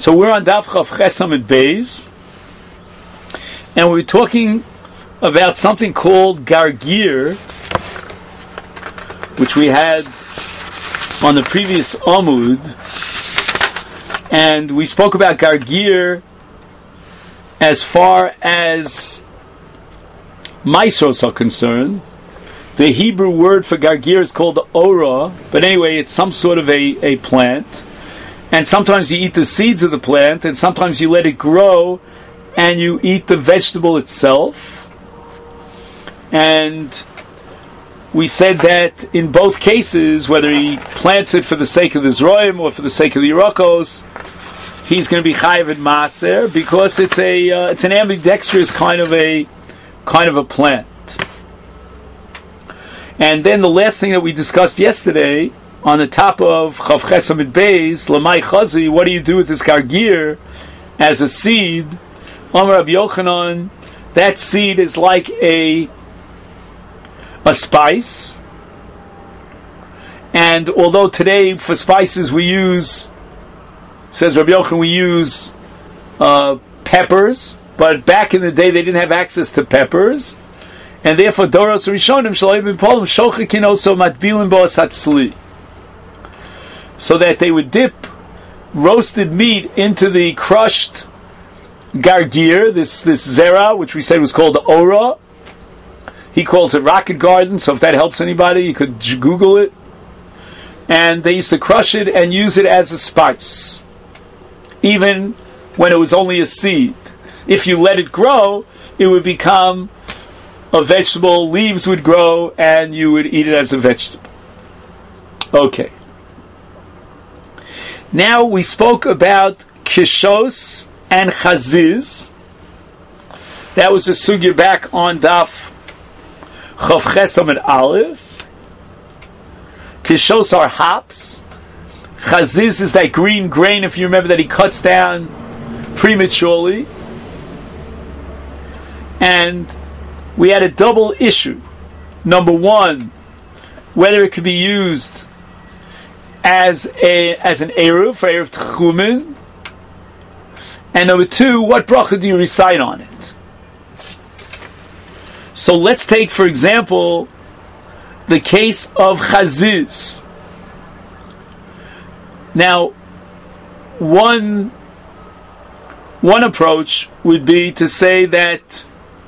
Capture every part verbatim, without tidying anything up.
So we're on Daf Chav Ches Amud Beis, and we're talking about something called Gargir, which we had on the previous Amud, and we spoke about Gargir as far as Maisros are concerned. The Hebrew word for Gargir is called Ora, but anyway, it's some sort of a, a plant. And sometimes you eat the seeds of the plant, and sometimes you let it grow, and you eat the vegetable itself. And we said that in both cases, whether he plants it for the sake of the Zroim or for the sake of the Yerakos, he's going to be chayiv at Maaser, because it's a uh, it's an ambidextrous kind of a kind of a plant. And then the last thing that we discussed yesterday, on the top of Chav Ches Amud Beis, Lamai Chazi, what do you do with this Gargir as a seed? Amar Rabbi Yochanan, that seed is like a a spice. And although today for spices we use, says Rabbi Yochanan, we use uh, peppers, but back in the day they didn't have access to peppers, and therefore Doros Rishonim Shalayim Polim Shochakin also Matbilim Boas Hatzli, so that they would dip roasted meat into the crushed Gargir, this this zera, which we said was called the Ora. He calls it rocket garden, so if that helps anybody, you could Google it. And they used to crush it and use it as a spice, even when it was only a seed. If you let it grow, it would become a vegetable, leaves would grow, and you would eat it as a vegetable. Okay. Now we spoke about Kishos and Chaziz. That was a sugya back on Daf Chav Ches Amud Aleph. Kishos are hops. Chaziz is that green grain, if you remember, that he cuts down prematurely. And we had a double issue. Number one, whether it could be used as a as an eruv for eruv tchumen, and number two, what bracha do you recite on it? So let's take, for example, the case of Chaziz. Now, one one approach would be to say that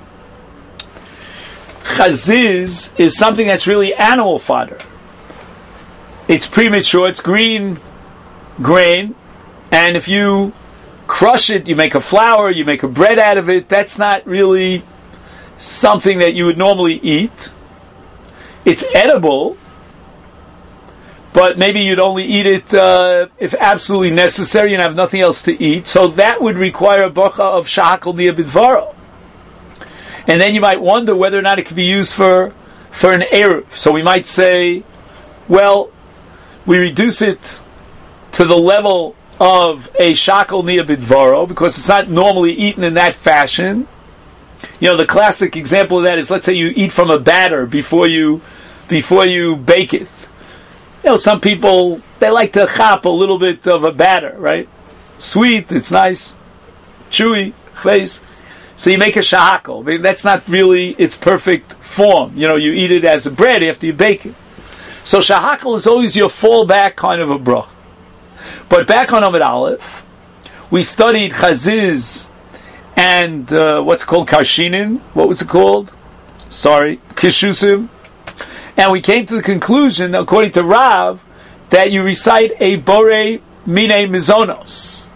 Chaziz is something that's really animal fodder. It's premature, it's green grain, and if you crush it, you make a flour, you make a bread out of it, that's not really something that you would normally eat. It's edible, but maybe you'd only eat it uh, if absolutely necessary and have nothing else to eat, so that would require a bracha of shahakol nia bidvaro. And then you might wonder whether or not it could be used for, for an eruv. So we might say, well, we reduce it to the level of a shakol nia bidvaro because it's not normally eaten in that fashion. You know, the classic example of that is, let's say you eat from a batter before you before you bake it. You know, some people, they like to chop a little bit of a batter, right? Sweet, it's nice, chewy, face. So you make a shahakol. I mean, that's not really its perfect form. You know, you eat it as a bread after you bake it. So shahakol is always your fallback kind of a brach. But back on Amud Aleph, we studied Chaziz and uh, what's it called? Karshinin. What was it called? Sorry, Kishusim. And we came to the conclusion, according to Rav, that you recite a Borei Mine Mizonos.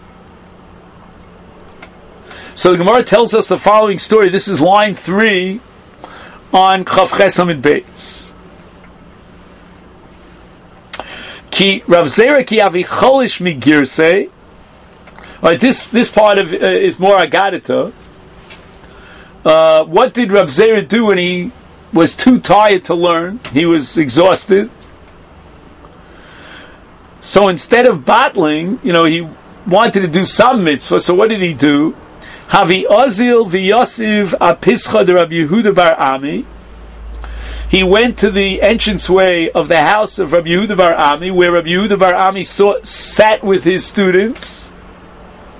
So the Gemara tells us the following story. This is line three on Chav Ches Amud Beis. Ki Rav Zera ki avi cholish migirse. All right, this this part of uh, is more agadita. Uh, what did Rav Zera do when he was too tired to learn? He was exhausted. So instead of bottling, you know, he wanted to do some mitzvah. So what did he do? Havi Ozil v'Yosiv apischa de Rabbi Yehuda bar Ami. He went to the entranceway of the house of Rabbi Yehuda bar Ami, where Rabbi Yehuda bar Ami saw, sat with his students.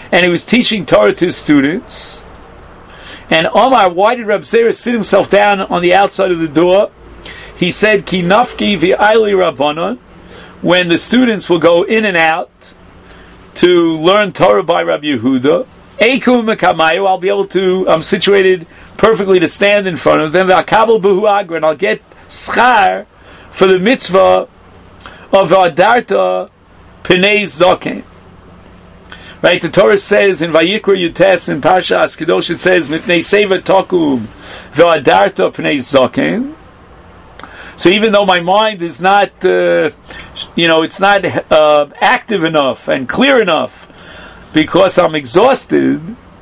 and he was teaching Torah to his students. And Omar, why did Reb Zera sit himself down on the outside of the door? He said, Ki nafki v'ayli rabbanon, when the students will go in and out to learn Torah by Rabbi Yehuda, Eiku mekamayu, I'll be able to, I'm situated perfectly to stand in front of them, v'akabel b'hu agra, and I'll get schar for the mitzvah of Adarta Pnei Zoken. Right, the Torah says in Vayikra Yutes in Parsha Askidosh, it says Mipnei Seva Tokum V'Adarta Pnei Zoken. So even though my mind is not, uh, you know, it's not uh, active enough and clear enough because I'm exhausted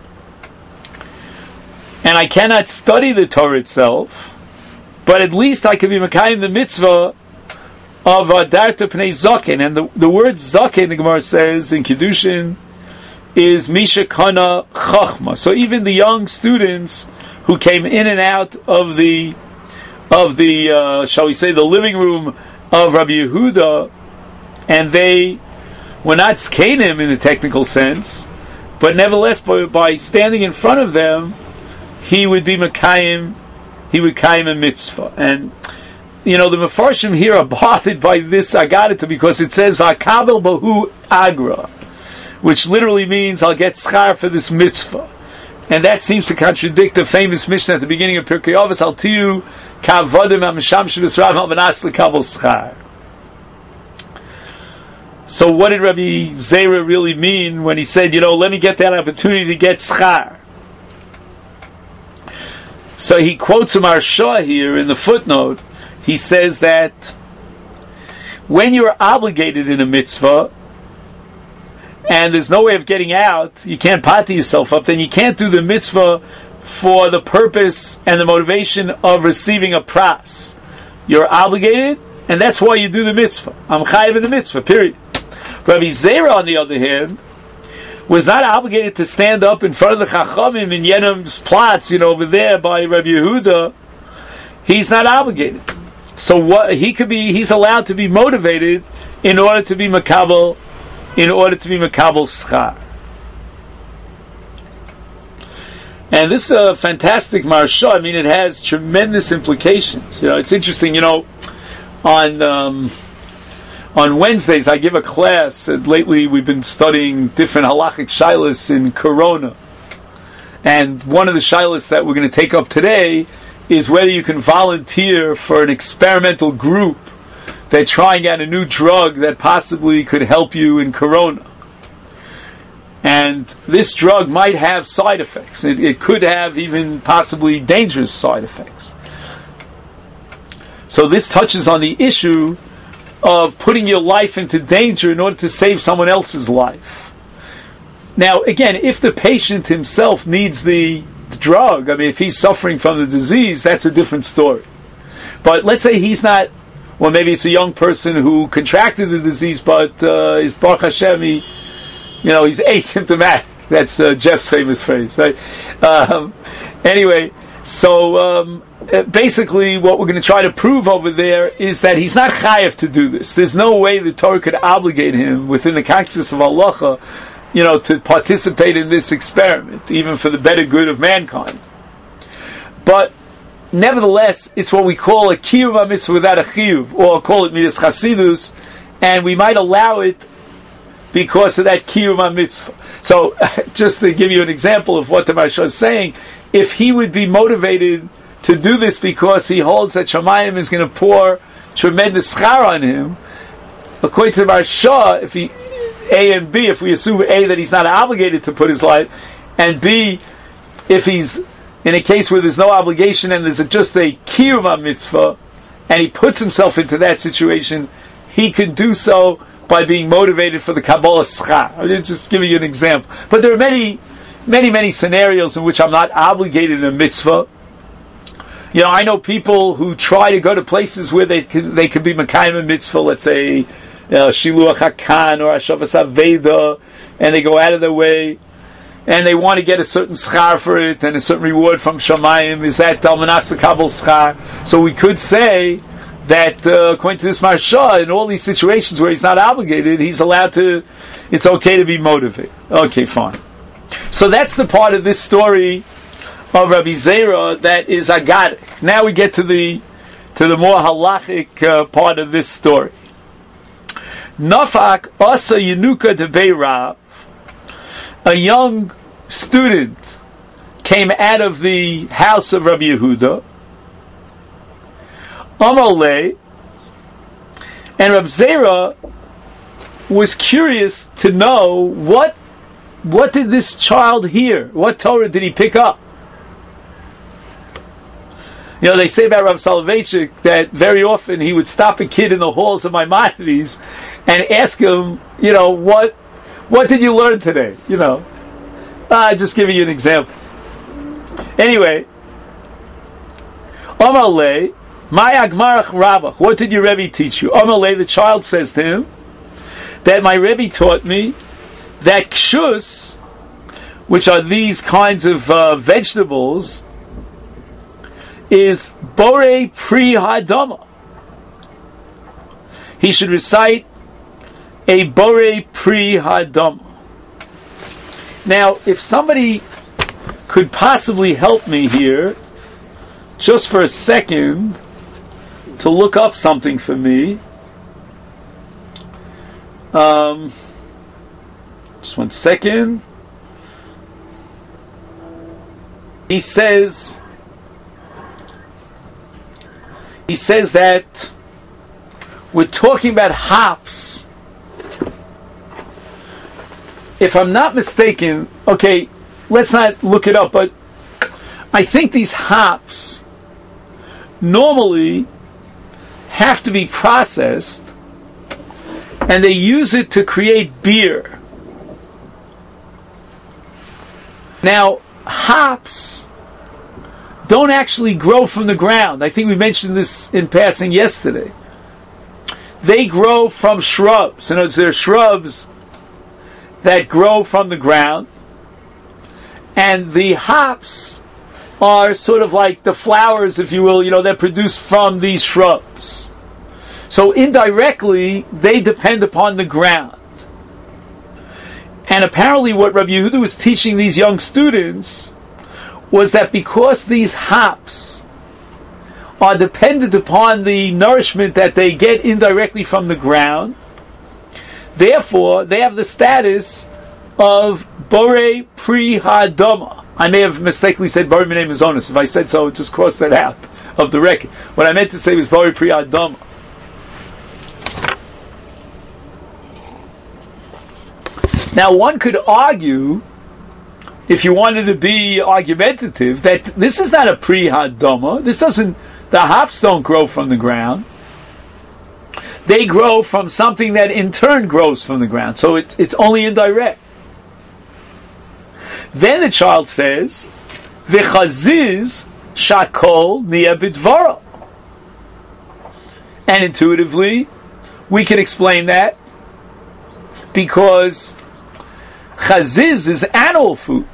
and I cannot study the Torah itself, but at least I can be Mekayim the mitzvah of Adarta Pnei Zoken. And the, the word Zoken, the Gemara says in Kiddushin, is Misha Kana Chachma. So even the young students who came in and out of the of the uh, shall we say the living room of Rabbi Yehuda, and they were not zkenim in the technical sense, but nevertheless by, by standing in front of them, he would be Mekayim, he would Kayim a mitzvah. And you know, the Mefarshim here are bothered by this Agadita because it says V'akabel Bahu Agra, which literally means I'll get schar for this mitzvah. And that seems to contradict the famous Mishnah at the beginning of Pirkei Avos, Al Tiyu Kavodim HaMisham Shebisrav HaVanas L'Kabel Schar. So what did Rabbi Zera really mean when he said, you know, let me get that opportunity to get schar? So he quotes a Maharsha here in the footnote. He says that when you're obligated in a mitzvah, and there's no way of getting out, you can't pati yourself up, then you can't do the mitzvah for the purpose and the motivation of receiving a pras. You're obligated, and that's why you do the mitzvah. I'm chayiv in the mitzvah, period. Rabbi Zera, on the other hand, was not obligated to stand up in front of the Chachamim in Yenam's plots, you know, over there by Rabbi Yehuda. He's not obligated. So what he could be, he's allowed to be motivated in order to be makabel, in order to be makabel schar. And this is a fantastic marsha. I mean, it has tremendous implications. You know, it's interesting. You know, on um, on Wednesdays I give a class. And lately we've been studying different halachic shilas in Corona, and one of the shilas that we're going to take up today is whether you can volunteer for an experimental group that's trying out a new drug that possibly could help you in Corona. And this drug might have side effects. It, it could have even possibly dangerous side effects. So this touches on the issue of putting your life into danger in order to save someone else's life. Now, again, if the patient himself needs the drug, I mean, if he's suffering from the disease, that's a different story. But let's say he's not, well, maybe it's a young person who contracted the disease, but uh, is Baruch Hashem, he, you know, he's asymptomatic. That's uh, Jeff's famous phrase, right? Um, anyway, so um, basically what we're going to try to prove over there is that he's not chayav to do this. There's no way the Torah could obligate him within the context of halacha, you know, to participate in this experiment, even for the better good of mankind. But nevertheless, it's what we call a kiyuv mitzvah without a chiyuv, or call it midas chasidus, and we might allow it because of that kiyuv mitzvah. So, just to give you an example of what the Maharsha is saying, if he would be motivated to do this because he holds that Shamayim is going to pour tremendous schar on him, according to the Maharsha, if he A and B, if we assume A, that he's not obligated to put his life, and B, if he's in a case where there's no obligation and there's just a kiyuv mitzvah, and he puts himself into that situation, he can do so by being motivated for the Kabbalah schar. I'm just giving you an example. But there are many, many, many scenarios in which I'm not obligated in a mitzvah. You know, I know people who try to go to places where they can, they could be Mekayim a mitzvah, let's say, Uh, Shiluach HaKan or Hashavas Aveda, and they go out of their way and they want to get a certain schar for it and a certain reward from Shamayim. Is that Talmanas Kabul schar? So we could say that uh, according to this Maharsha, in all these situations where he's not obligated, he's allowed to, it's okay to be motivated. Okay, fine. So that's the part of this story of Rabbi Zera that is agadic. Now we get to the to the more halachic uh, part of this story. Nafak asa yenuka de Beirav, a young student came out of the house of Rabbi Yehuda. Amalei, and Rabbi Zera was curious to know what what did this child hear? What Torah did he pick up? You know, they say about Rav Soloveitchik that very often he would stop a kid in the halls of Maimonides and ask him, you know, what what did you learn today? You know, uh, just giving you an example. Anyway, Amalei, my Agmarach Rabbach, what did your Rebbe teach you? Amalei, the child says to him, that my Rebbe taught me that kshus, which are these kinds of uh, vegetables, is borei pri hadama. He should recite a borei pri hadama. Now, if somebody could possibly help me here, just for a second, to look up something for me. Um, just one second. He says, he says that we're talking about hops. If I'm not mistaken, okay, let's not look it up, but I think these hops normally have to be processed, and they use it to create beer. Now, hops don't actually grow from the ground. I think we mentioned this in passing yesterday. They grow from shrubs. In other words, they're shrubs that grow from the ground, and the hops are sort of like the flowers, if you will, you know, they're produced from these shrubs. So indirectly, they depend upon the ground. And apparently what Rabbi Yehuda was teaching these young students was that because these hops are dependent upon the nourishment that they get indirectly from the ground, therefore they have the status of borei pri hadama. I may have mistakenly said borei minei mazonos. If I said so, just cross that out of the record. What I meant to say was borei pri hadama. Now, one could argue, if you wanted to be argumentative, that this is not a pri hadama. This doesn't. The hops don't grow from the ground. They grow from something that in turn grows from the ground. So it's it's only indirect. Then the child says, "V'chaziz shakol niya b'dvaro," and intuitively, we can explain that because chaziz is animal food.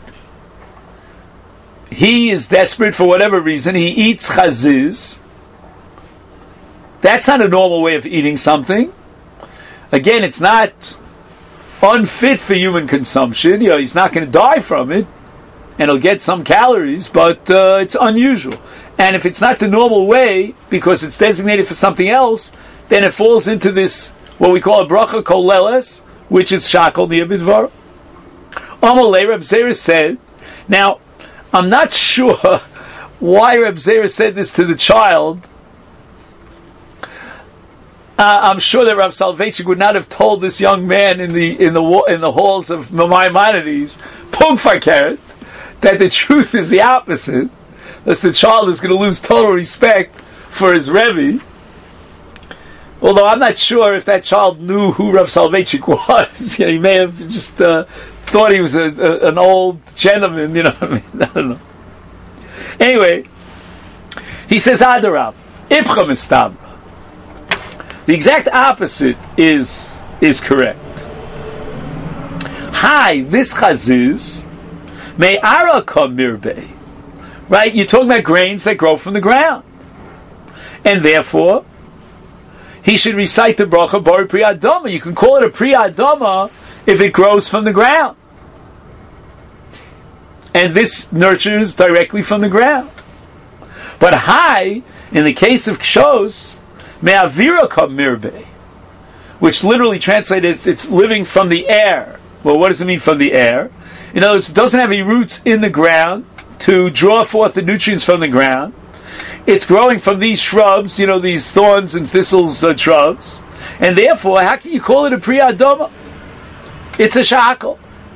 He is desperate for whatever reason. He eats chaziz. That's not a normal way of eating something. Again, it's not unfit for human consumption. You know, he's not going to die from it, and he'll get some calories, but uh, it's unusual. And if it's not the normal way, because it's designated for something else, then it falls into this, what we call a bracha koleles, which is shakol niya b'dvar. Amalei, Reb Zera said, now, I'm not sure why Reb Zera said this to the child. Uh, I'm sure that Rav Soloveitchik would not have told this young man in the in the in the halls of Maimonides, Pung Fakeret, that the truth is the opposite. That the child is going to lose total respect for his Rebbe. Although I'm not sure if that child knew who Rav Soloveitchik was. You know, he may have just uh, thought he was a, a, an old gentleman. You know what I mean? I don't know. Anyway, he says, Adarab, Ipcha Mistabra. The exact opposite is is correct. Hi, this chaziz may araka mirbe. Right? You're talking about grains that grow from the ground. And therefore, he should recite the bracha borei pri hadama. You can call it a pri hadama if it grows from the ground. and this nurtures directly from the ground. But high, in the case of kshos, me'avira kam mirbe, which literally translated, it's, it's living from the air. Well, what does it mean from the air? In other words, it doesn't have any roots in the ground to draw forth the nutrients from the ground. It's growing from these shrubs, you know, these thorns and thistles uh, shrubs. And therefore, how can you call it a Pri Adama? It's a shahakol.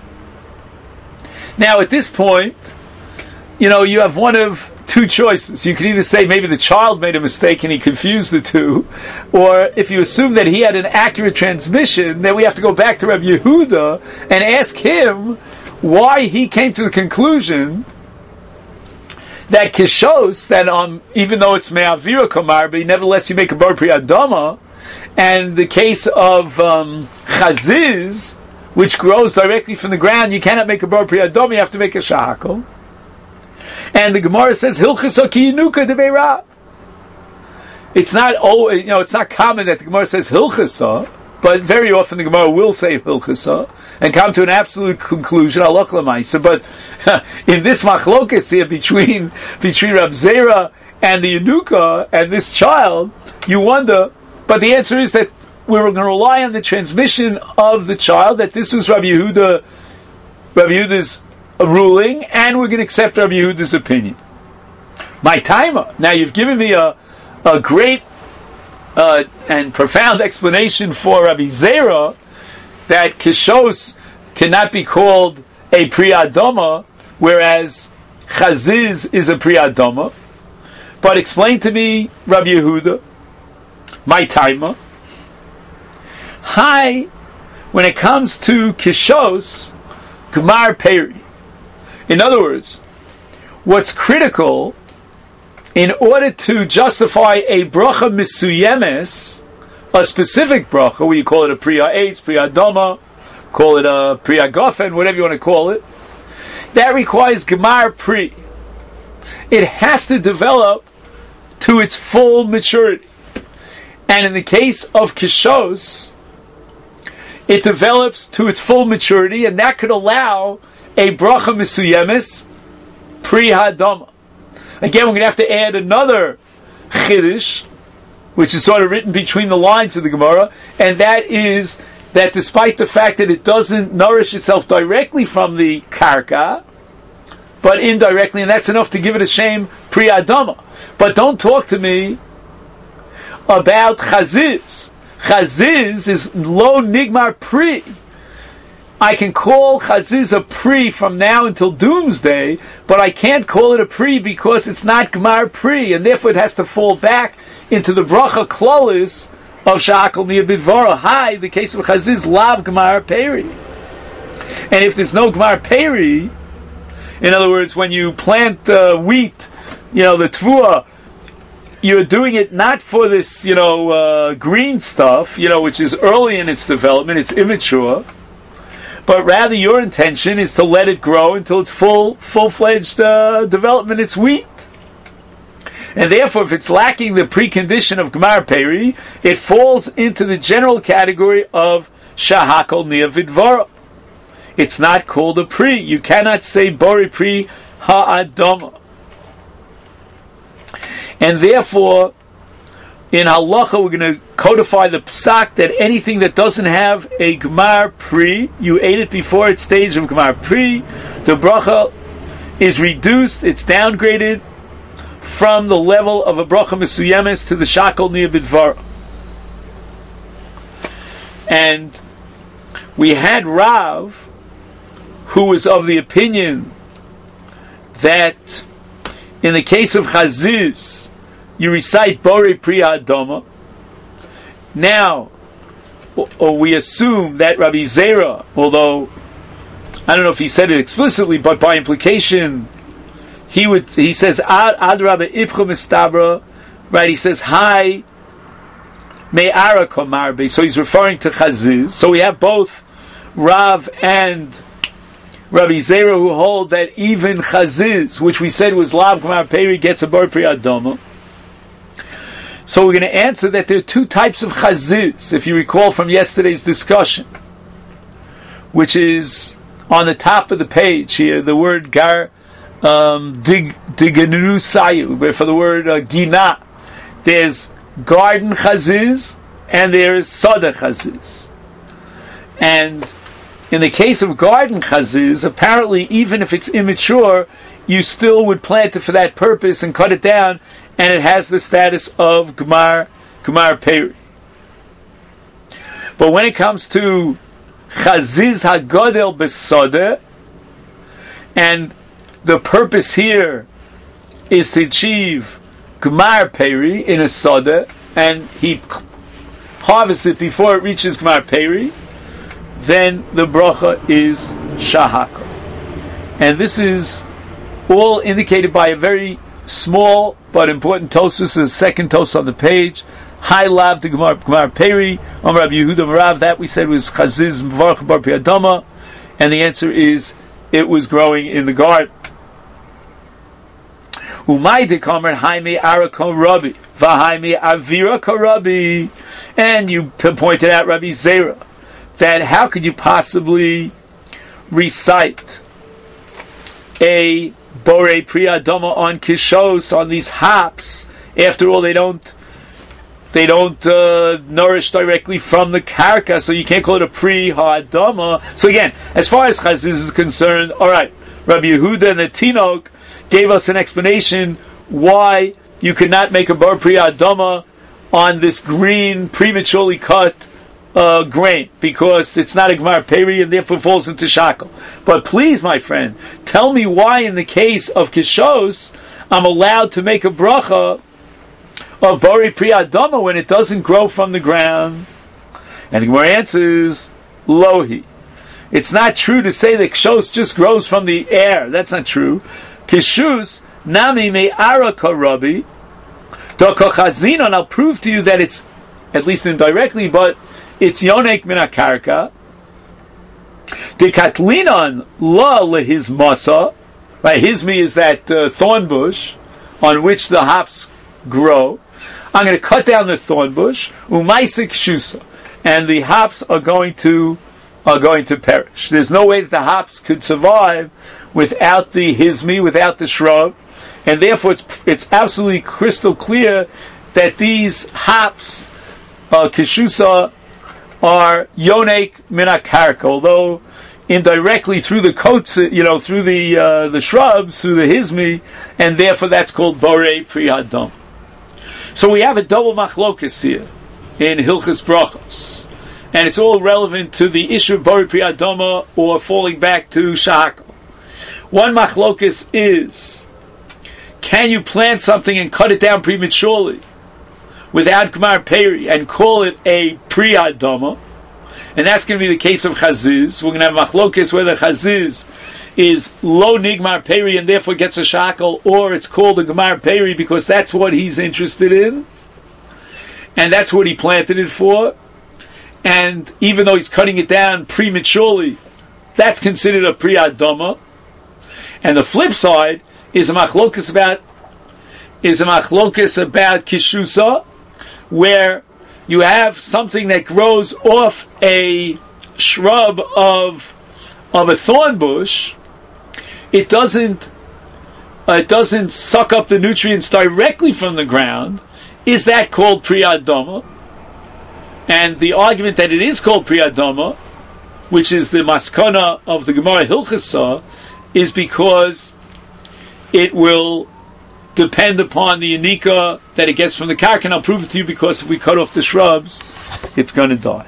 Now, at this point, you know, you have one of two choices. You can either say maybe the child made a mistake and he confused the two, or if you assume that he had an accurate transmission, then we have to go back to Rabbi Yehuda and ask him why he came to the conclusion that kishos, that um, even though it's me'avira kamar, but nevertheless you make a bar pri adama, and the case of um, chaziz, which grows directly from the ground, you cannot make a bar pri adama, you have to make a shahakol. And the Gemara says hilchasa ki yinuka de beira. It's not oh, you know, it's not common that the Gemara says hilchasa, but very often the Gemara will say hilchasa and come to an absolute conclusion, halach l'maisa. But in this machlokas here between between Rab Zera and the Yanuka and this child, you wonder. But the answer is that we're going to rely on the transmission of the child. That this was Rabbi Yehuda, Rabbi Yehuda's ruling, and we're going to accept Rabbi Yehuda's opinion. My timer. Now you've given me a a great uh, and profound explanation for Rabbi Zera that kishos cannot be called a Pri Adama, whereas chaziz is a Pri Adama. But explain to me, Rabbi Yehuda, my timer. Hi, when it comes to kishos, Gmar Peri. In other words, what's critical in order to justify a bracha misuyemes, a specific bracha, where you call it a Pri Ha'etz, Pri Adama, call it a Pri Ha'gofen, whatever you want to call it, that requires Gemar Pri. It has to develop to its full maturity. And in the case of Kishos, it develops to its full maturity, and that could allow a bracha misuyemes, Pri Ha'adama. Again, we're going to have to add another chiddush, which is sort of written between the lines of the Gemara, and that is that despite the fact that it doesn't nourish itself directly from the karka, but indirectly, and that's enough to give it a shame, Pri Adama. But don't talk to me about chaziz. Chaziz is lo nigmar pri. I can call chaziz a pri from now until doomsday, but I can't call it a pri because it's not gmar pri, and therefore it has to fall back into the bracha klolis of shakal niya bidvara. Hi, the case of chaziz, lav gmar peri. And if there's no gmar peri, in other words, when you plant uh, wheat, you know, the tvua, you're doing it not for this, you know, uh, green stuff, you know, which is early in its development, it's immature, but rather your intention is to let it grow until it's full, full-fledged uh, development, it's wheat. And therefore, if it's lacking the precondition of Gmar Peri, it falls into the general category of Shahakol Nia Vidvara. It's not called a Pri. You cannot say Bori Pri Ha'adama. And therefore, in halacha, we're going to codify the psak that anything that doesn't have a Gmar Pri, you ate it before its stage of Gmar Pri, the bracha is reduced, it's downgraded from the level of a bracha mesuyemes to the shakol niya bidvar. And we had Rav, who was of the opinion that in the case of chaziz, you recite Bori Pri Ha'adama. Now, or we assume that Rabbi Zera, although I don't know if he said it explicitly, but by implication, he would. He says Ad Ad Rabbi Ipcha Mistabra, right? He says Hi Me'ara Komarbe. So he's referring to Chaziz. So we have both Rav and Rabbi Zera who hold that even Chaziz, which we said was Lav Gmar Peri, gets a Bori Pri Ha'adama. So we're going to answer that there are two types of chaziz, if you recall from yesterday's discussion, which is on the top of the page here, the word gar um, dig digenu sayu, but for the word uh, gina, there's garden chaziz and there's sada chaziz. And in the case of garden chaziz, apparently even if it's immature, you still would plant it for that purpose and cut it down, and it has the status of Gemar, Gemar Peri. But when it comes to Chaziz HaGodel B'Sodeh, and the purpose here is to achieve Gemar Peri in a Sodeh, and he harvests it before it reaches Gemar Peri, then the bracha is Shahakol. And this is all indicated by a very small but important Tosfos, the second Tosfos on the page. High lav to Gemar, Gemar Peri, Om Rabbi Yehuda Marav, that we said was Chaziz Mvarch Bar Pi Adama, and the answer is it was growing in the garden. Umay de Kamer Haime Arakon Rabbi, Vahaime Avira Karabi, and you pointed out Rabbi Zera that how could you possibly recite a Borei Pri Adama on Kishos, on these hops? After all, they don't they don't uh, nourish directly from the karka, so you can't call it a Pri Ha'adama. So again, as far as Chaziz is concerned, all right, Rabbi Yehuda and the Tinok gave us an explanation why you could not make a Bar Pri Adama on this green, prematurely cut uh, grain, because it's not a Gemar Peri and therefore falls into Shakel. But please, my friend, tell me why in the case of Kishos I'm allowed to make a bracha of Bori Pri Adama when it doesn't grow from the ground. And the Gemara answers, Lohi. It's not true to say that Kishos just grows from the air. That's not true. Kishus nami me'ara karabi doko chazina, and I'll prove to you that it's, at least indirectly, but it's yonek min akarka. The katlinan la lehis masa, right? Hizmi is that uh, thorn bush on which the hops grow. I'm going to cut down the thorn bush, umaisik shusa, and the hops are going to are going to perish. There's no way that the hops could survive without the hizmi, without the shrub, and therefore it's it's absolutely crystal clear that these hops, uh, kishusa, are yonek min akarka, although indirectly through the coats, you know, through the uh, the shrubs, through the hizmi, and therefore that's called borei pri hadam. So we have a double machlokus here in Hilchos Brachos, and it's all relevant to the issue of borei pri hadama or falling back to shahakol. One machlokus is, can you plant something and cut it down prematurely without Gemar Peri and call it a Pri Adama? And that's going to be the case of Chaziz. We're going to have machlokus where the Chaziz is lo nigmar Peri and therefore gets a shackle, or it's called a Gemar Peri because that's what he's interested in and that's what he planted it for. And even though he's cutting it down prematurely, that's considered a Pri Adama. And the flip side is a machlokus about is a machlokus about kishusa, where you have something that grows off a shrub of of a thorn bush. It doesn't uh, it doesn't suck up the nutrients directly from the ground. Is that called Pri Adama? And the argument that it is called Pri Adama, which is the maskana of the Gemara Hilchasa, is because it will depend upon the yanika that it gets from the karka, and I'll prove it to you because if we cut off the shrubs, it's going to die.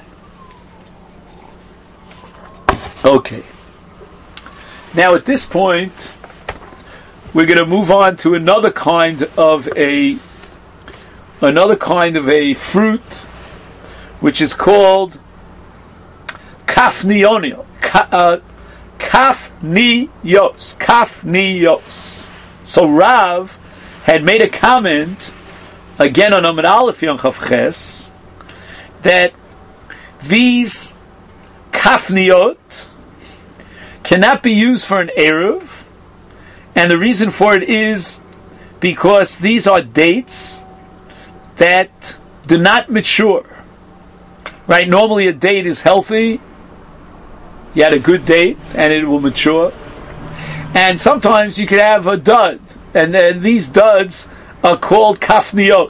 Okay. Now at this point, we're going to move on to another kind of a another kind of a fruit, which is called kafnionio. Ka, uh, Kafniyos. Kafniyos. So Rav had made a comment, again on Amud Aleph Yom Chav Ches, that these kafniyot cannot be used for an eruv, and the reason for it is because these are dates that do not mature. Right? Normally a date is healthy. You had a good date and it will mature. And sometimes you could have a dud, and then these duds are called kafniot.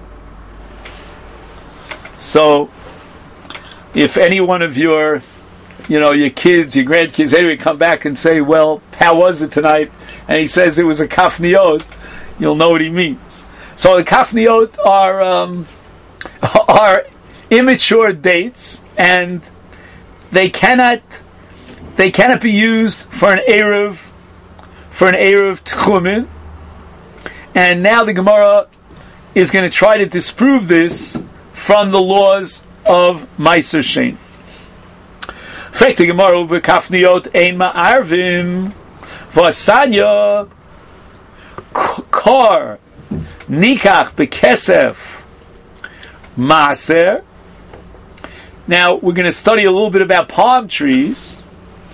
So, if any one of your, you know, your kids, your grandkids, anyway, come back and say, well, how was it tonight? And he says it was a kafniot, you'll know what he means. So the kafniot are um, are immature dates, and they cannot they cannot be used for an eruv for an eruv tchumen. And now the Gemara is going to try to disprove this from the laws of Meiser Shein. Frek the Gemara over kafniot ein ma'arvim v'asanya kar nikach bekesef maaser. Now we're going to study a little bit about palm trees,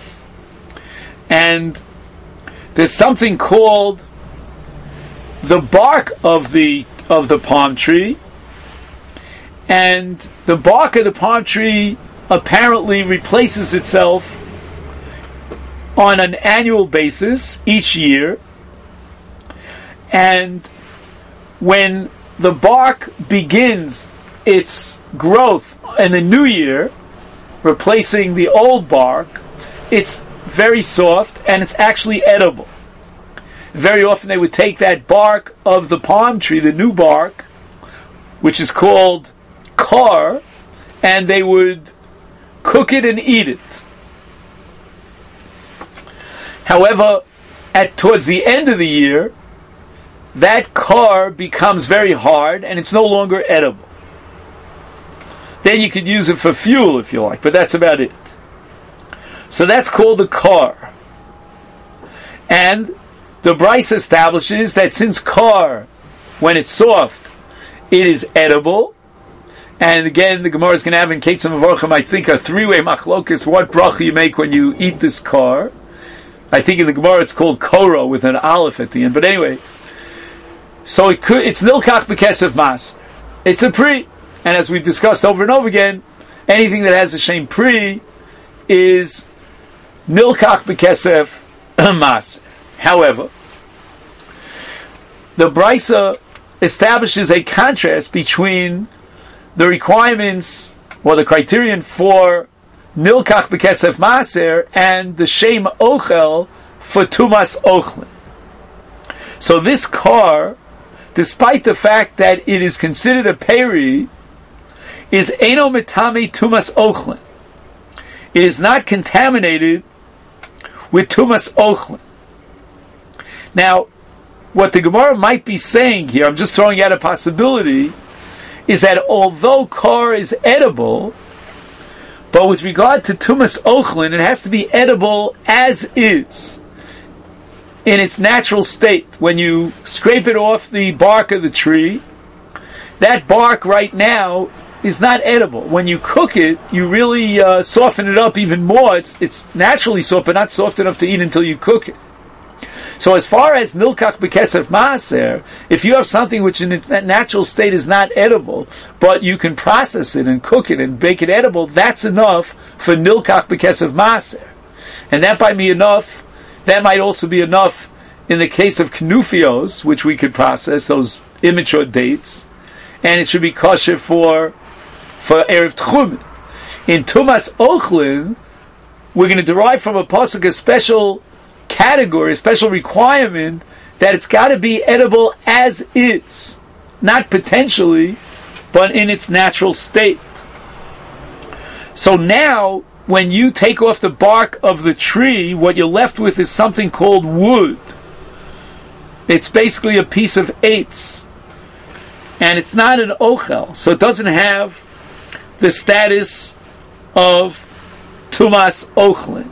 and there's something called the bark of the of the palm tree, and the bark of the palm tree apparently replaces itself on an annual basis each year. And when the bark begins its growth in the new year, replacing the old bark, it's very soft and it's actually edible. Very often they would take that bark of the palm tree, the new bark, which is called kar, and they would cook it and eat it. However, at towards the end of the year, that kar becomes very hard and it's no longer edible. Then you could use it for fuel if you like, but that's about it. So that's called the kar. And the Bryce establishes that since kar, when it's soft, it is edible. And again, the Gemara is going to have in Ketzim Avorchim, I think, a three-way machlokus, what bracha you make when you eat this kar. I think in the Gemara it's called koro with an aleph at the end. But anyway, so it could, it's nilkach bekesef mas. It's a pri. And as we've discussed over and over again, anything that has a shem pri is nilkach bekesef mas. However, the Brisa establishes a contrast between the requirements or the criterion for nilkach bekesef maser and the shem ochel for tumas ochlin. So this kar, despite the fact that it is considered a peri, is eno metame tumas ochlin. It is not contaminated with tumas ochlin. Now, what the Gemara might be saying here, I'm just throwing out a possibility, is that although kar is edible, but with regard to tumas ochlin, it has to be edible as is, in its natural state. When you scrape it off the bark of the tree, that bark right now is not edible. When you cook it, you really uh, soften it up even more. It's, it's naturally soft, but not soft enough to eat until you cook it. So as far as nilkach bekesef maaser, if you have something which in its natural state is not edible, but you can process it and cook it and bake it edible, that's enough for nilkach bekesef maaser. And that might be enough, that might also be enough in the case of knufios, which we could process, those immature dates, and it should be kosher for, for erev tchumen. In tumas ochlin, we're going to derive from a pasuk a special category, a special requirement that it's got to be edible as is, not potentially, but in its natural state. So now, when you take off the bark of the tree, what you're left with is something called wood. It's basically a piece of eitz, and it's not an ochel, so it doesn't have the status of tumas ochlin.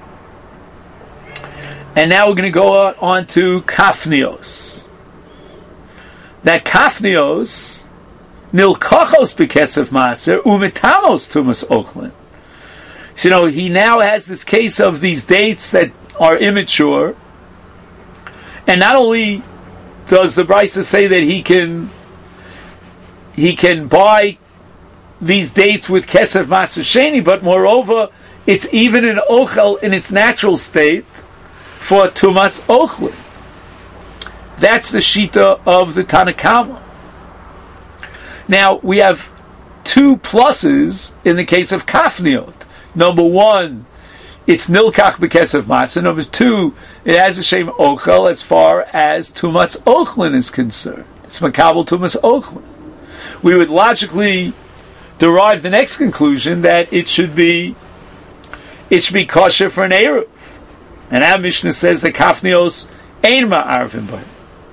And now we're going to go on to kafnios. That kafnios, nilkachos bekesef maser, umetamos tumas ochlin. So, you know, he now has this case of these dates that are immature, and not only does the Brisa say that he can he can buy these dates with kesef maser sheni, but moreover, it's even an ochel in its natural state. for Tumas Ochlin. That's the Shita of the Tanna Kama. Now, we have two pluses in the case of Kafniot. Number one, it's Nilkach B'Kesef Masa. Number two, it has the same Ochel as far as Tumas Ochlin is concerned. It's Makabel Tumas Ochlin. We would logically derive the next conclusion that it should be it should be kosher for an Eruv. And our Mishnah says that Kafnios Ein Ma'arvim B'Hem.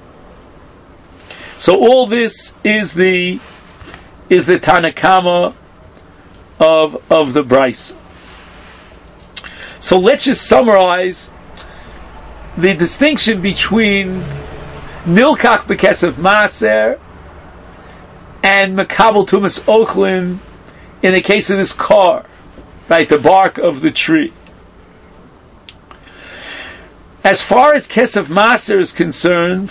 So all this is the is the Tanna Kama of of the Brisa. So let's just summarize the distinction between Nilkach B'Kesef Maser and Makabel Tumas Ochlin in the case of this car, right, the bark of the tree. As far as Kesef Maser is concerned,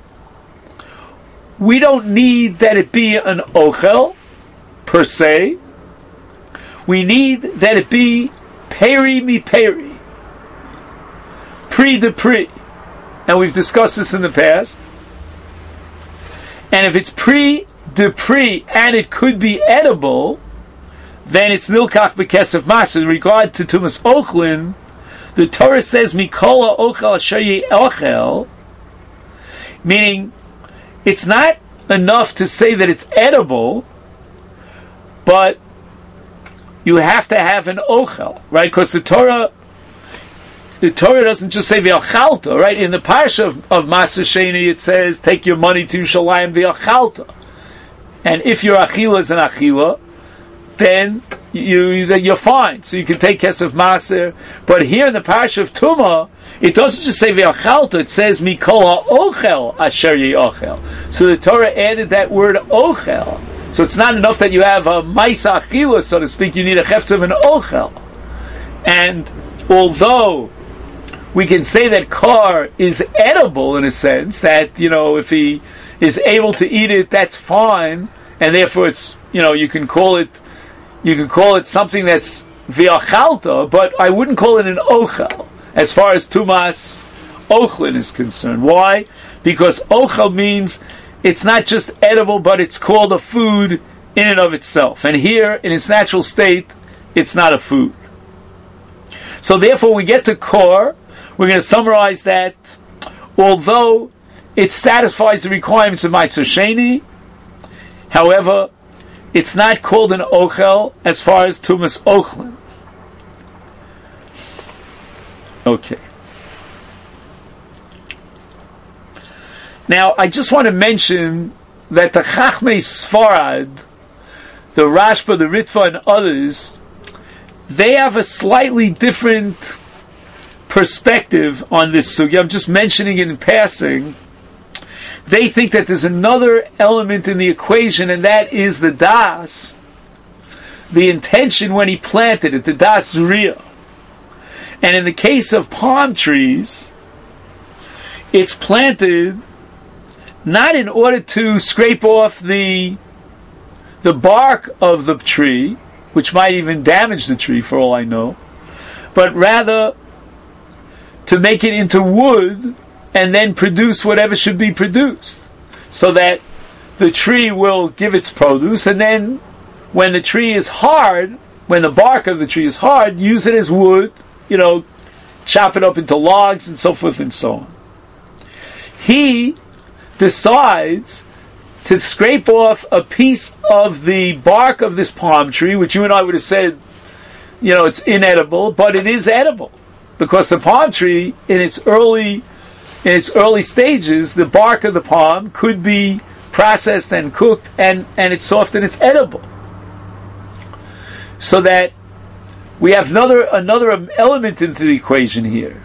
we don't need that it be an Ochel, per se. We need that it be Peri mi Peri, Pri de Pri. And we've discussed this in the past. And if it's Pri de Pri and it could be edible, then it's Nilkach B'Kesef Maser. In regard to Tumas Ochlin, the Torah says Mikola Ochel Asher Ochel, meaning it's not enough to say that it's edible, but you have to have an Ochel, right? Because the Torah the Torah doesn't just say V'Achalta, right? In the Parsha of, of Maser Sheni it says, take your money to Yerushalayim V'Achalta. And if your Achila is an Achila, then you, you're fine. So you can take Kesef Maser. But here in the Parsha of Tumah, it doesn't just say V'Achalta, it says Mikol HaOchel Asher Ye'ochel. So the Torah added that word Ochel. So it's not enough that you have a Maisa Achila, so to speak, you need a Chefetz of an Ochel. And although we can say that kar is edible in a sense, that, you know, if he is able to eat it, that's fine, and therefore it's, you know, you can call it you can call it something that's V'Achalta, but I wouldn't call it an Ochel as far as Tumas Ochlin is concerned. Why? Because Ochel means it's not just edible, but it's called a food in and of itself. And here, in its natural state, it's not a food. So therefore, we get to Kor. We're going to summarize that although it satisfies the requirements of Maser Sheni, however, it's not called an Ochel as far as Tumas Ochlin. Okay. Now, I just want to mention that the Chachmei Sfarad, the Rashba, the Ritva, and others, they have a slightly different perspective on this sugya. I'm just mentioning it in passing. They think that there's another element in the equation, and that is the das, the intention when he planted it, the das zriya. And in the case of palm trees, it's planted not in order to scrape off the the bark of the tree, which might even damage the tree for all I know, but rather to make it into wood and then produce whatever should be produced, so that the tree will give its produce, and then when the tree is hard, when the bark of the tree is hard, use it as wood, you know, chop it up into logs and so forth and so on. He decides to scrape off a piece of the bark of this palm tree, which you and I would have said, you know, it's inedible, but it is edible, because the palm tree, in its early in its early stages, the bark of the palm could be processed and cooked, and, and it's soft and it's edible. So that we have another another element into the equation here.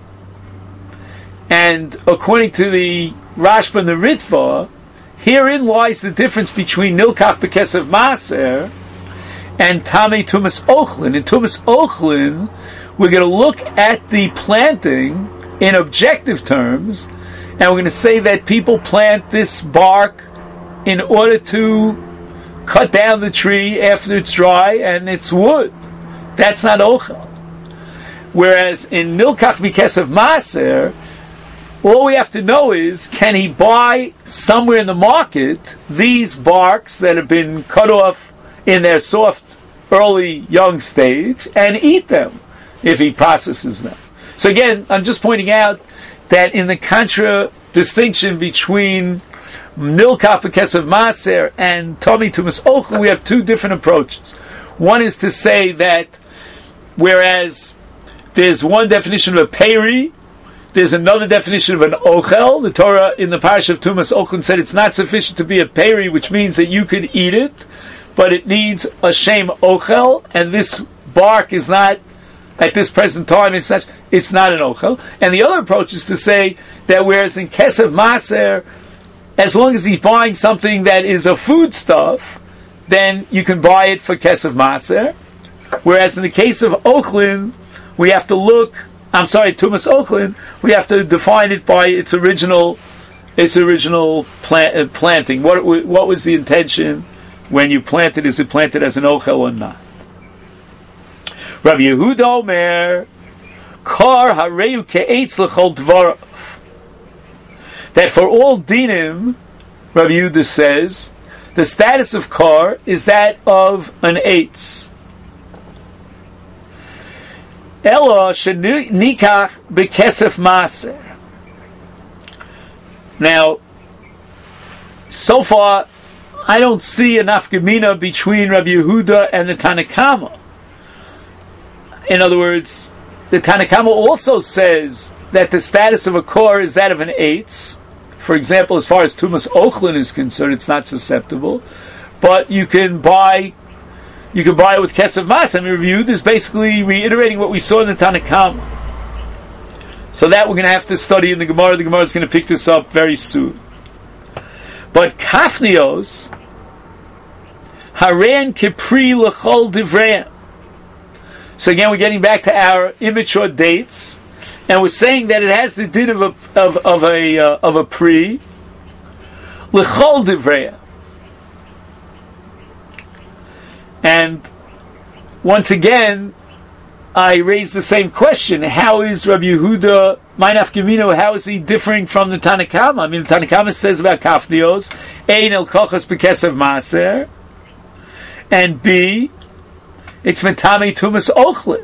And according to the Rashba and the Ritva, herein lies the difference between Nilkach B'Kesef Maser and Tamei Tumas Ochlin. In Tumas Ochlin, we're going to look at the planting in objective terms, and we're going to say that people plant this bark in order to cut down the tree after it's dry and it's wood. That's not Ochel. Whereas in Nilkach Mikesef Maser, all we have to know is, can he buy somewhere in the market these barks that have been cut off in their soft, early, young stage and eat them if he processes them? So again, I'm just pointing out that in the contra distinction between Nilkach Mikesef Maser and Tomi Tumas Ochlin, we have two different approaches. One is to say that whereas there's one definition of a peri, there's another definition of an ochel. The Torah in the Parasha of Tumas Ochlin said it's not sufficient to be a peri, which means that you could eat it, but it needs a shem ochel, and this bark is not, at this present time, it's not, it's not an ochel. And the other approach is to say that whereas in Kesef Maser, as long as he's buying something that is a foodstuff, then you can buy it for Kesef Maser. Whereas in the case of Ochlin, we have to look, I'm sorry, Tumas Ochlin, we have to define it by its original its original plant, uh, planting. What what was the intention when you planted? Is it planted as an Ochel or not? Rabbi Yehuda Omer, Kar Hareu Ke'etz L'chol Dvarav. That for all dinim, Rabbi Yehuda says, the status of Kar is that of an eitz. Ela shenikach bekesef maser. Now, so far, I don't see enough gemina between Rabbi Yehuda and the Tanakama. In other words, the Tanakama also says that the status of a core is that of an eitz. For example, as far as Tumas Ochlin is concerned, it's not susceptible. But you can buy You can buy it with Kesef Mas. I mean, reviewed is basically reiterating what we saw in the Tanakhama. So that we're going to have to study in the Gemara. The Gemara is going to pick this up very soon. But Kafnios, Haren Kipri L'chol Divreim. So again, we're getting back to our immature dates, and we're saying that it has the din of a of, of a uh, of a pri L'chol Divreim. And once again, I raise the same question: how is Rabbi Yehuda Meinaf Gemino? How is he differing from the Tanakhama? I mean, the Tanakhama says about Kafnios, Ein el Kochas B'Kesav Maser, and B, it's Metame Tumas Ochlin.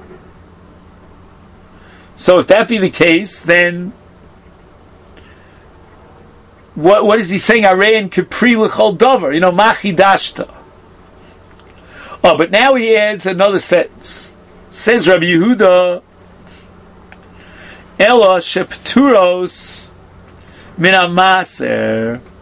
So, if that be the case, then what what is he saying? Arein Kipri L'Chol Dover, you know, Machi Dashta. Oh, but now he adds another sentence. Says Rabbi Yehuda, Ela shepturos min hamaser. In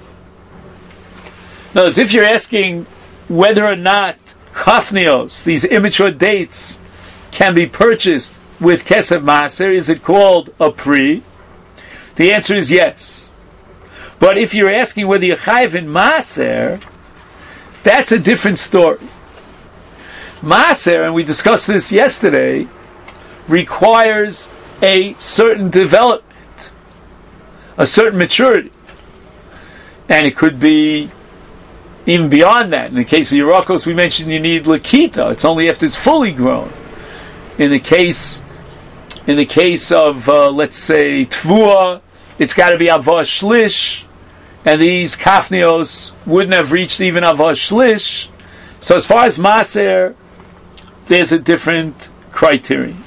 other words, if you're asking whether or not kafnios, these immature dates, can be purchased with kesef maser, is it called a pri? The answer is yes. But if you're asking whether you're chayiv in maser, that's a different story. Maser, and we discussed this yesterday, requires a certain development, a certain maturity. And it could be even beyond that. In the case of Yerakos, we mentioned you need Lakita. It's only after it's fully grown. In the case in the case of, uh, let's say, Tvua, it's got to be Avah Shlish, and these Kafnios wouldn't have reached even Avah Shlish. So as far as Maser, there's a different criterion.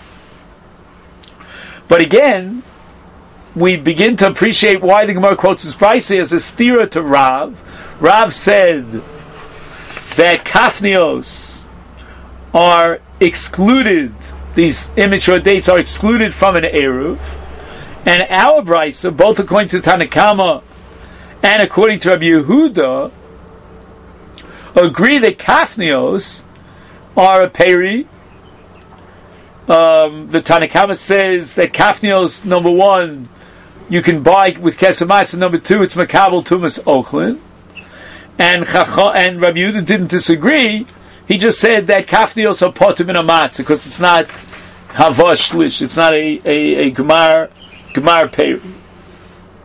But again, we begin to appreciate why the Gemara quotes this Brisa as a stira to Rav. Rav said that Kafnios are excluded, these immature dates are excluded from an Eruv, and our Brisa, both according to Tanakama and according to Rabbi Yehuda, agree that Kafnios are a peri. Um, the Tanakhama says that Kafnios, number one, you can buy with Kesef Maser, and number two, it's Makabel Tumas Ochlin. And Chacha, and Rabbi Yehuda didn't disagree. He just said that Kafnios are potim in a maser because it's not Havah Shlish, it's not a a, a Gemar Gemar peri.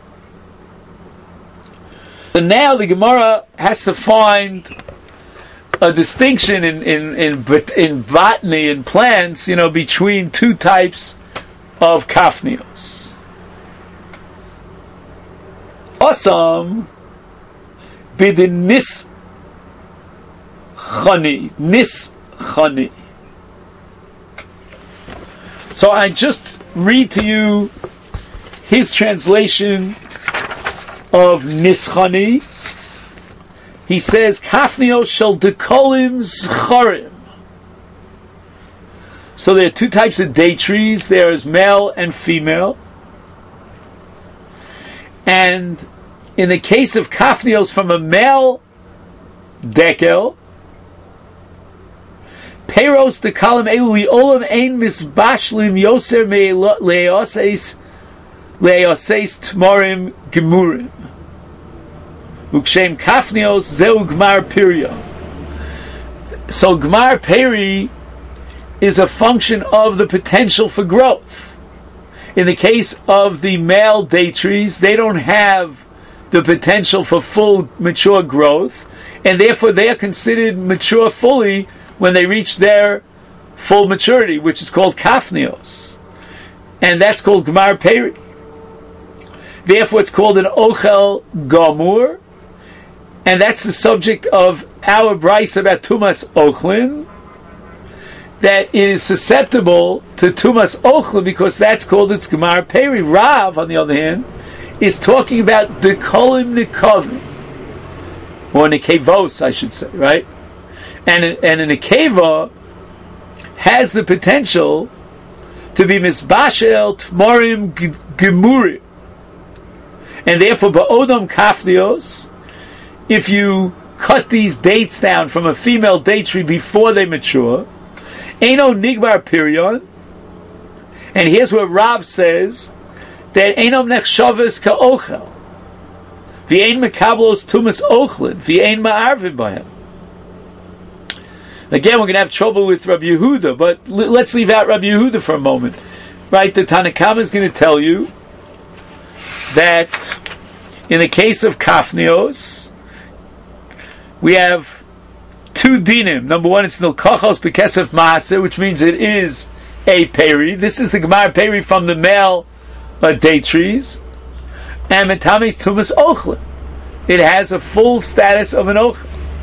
So now the Gemara has to find a distinction in in in, in botany and plants, you know, between two types of kafnios. Awesome. Bidin nis chani nis chani. So I just read to you his translation of nischani. He says, Kafnios shel dekolim zcharim. So there are two types of date trees. There is male and female. And in the case of Kafnios from a male dekel, Peros dekolim elu olam ein misbashlim yoser le'oseis le'oseis tmorim gemurim. Ukshem kafnios zeu gmar pirio. So gmar peri is a function of the potential for growth. In the case of the male date trees, they don't have the potential for full mature growth, and therefore they are considered mature fully when they reach their full maturity, which is called kafnios, and that's called gmar peri. Therefore, it's called an ochel gamur. And that's the subject of our brayso about tumas ochlin, that it is susceptible to tumas ochlin because that's called its gemar peri. Rav, on the other hand, is talking about dekolim nikovim, or nikevos, I should say, right? And and a nikeva has the potential to be misbashel tmorim gemurim, and therefore ba'odam kafnios. If you cut these dates down from a female date tree before they mature, Eino Nigbar Pirion, and here's where Rav says that Eino Nechshavas Ka'ochel, V'ein Mekablos Tumas Ochlin, V'ein Ma'arvim Bahem. Again, we're going to have trouble with Rabbi Yehuda, but l- let's leave out Rabbi Yehuda for a moment. Right, the Tanakama is going to tell you that in the case of Kafnios, we have two dinim. Number one, it's nilkachos bekesef maaseh, which means it is a peri. This is the gemar peri from the male uh, date trees. And metamis tumas ochlin. It has a full status of an ochl.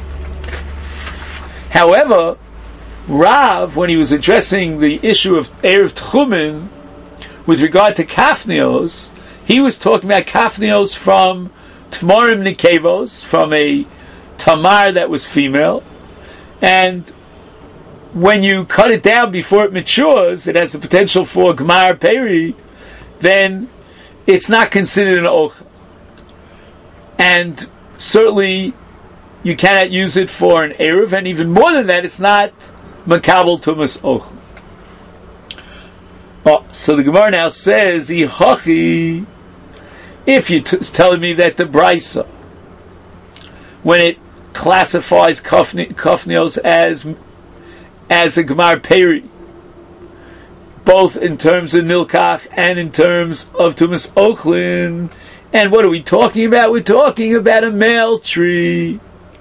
However, Rav, when he was addressing the issue of erev tchumen with regard to kafnios, he was talking about kafnios from tmorim nikevos, from a tamar that was female, and when you cut it down before it matures, it has the potential for gmar peri, then it's not considered an ochel. And certainly you cannot use it for an erev, and even more than that, it's not makabel tumas ochel. Oh, so the Gemara now says, Ihachi, if you're t- telling me that the brayso, when it classifies kafni, kafnios as as a gemar peri, both in terms of nilkach and in terms of tumas ochlin. And what are we talking about? We're talking about a male tree.